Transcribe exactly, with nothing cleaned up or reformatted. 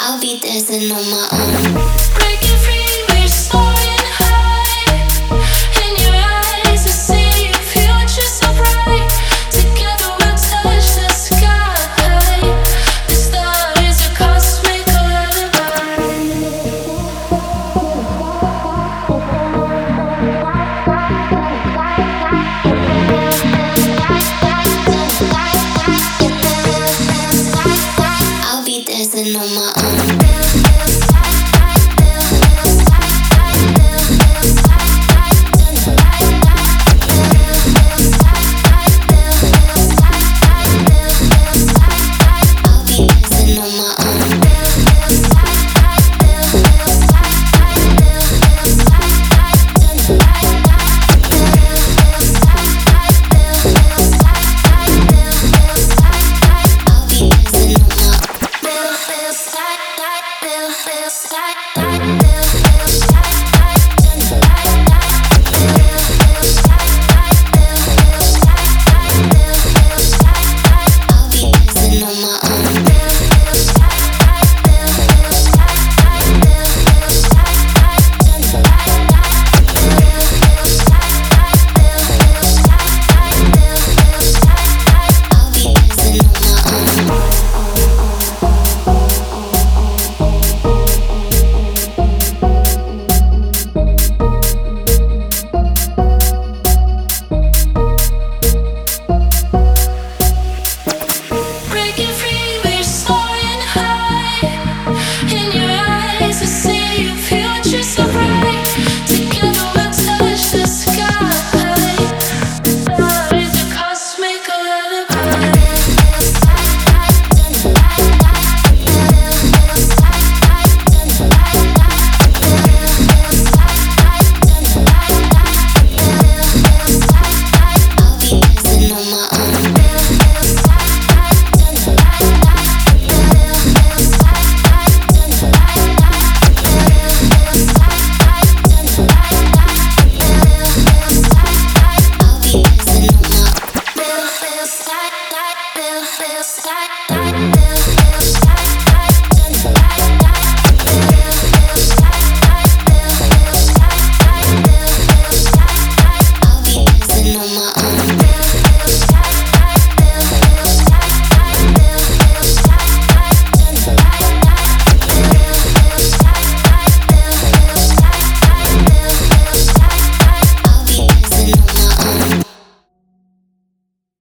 I'll be dancing on my own. Breaking free, we're soaring high. In your eyes, I see your future so bright. Together we'll touch the sky. The star is a cosmic I'll be dancing on my own. Like, like, like, like, like, like.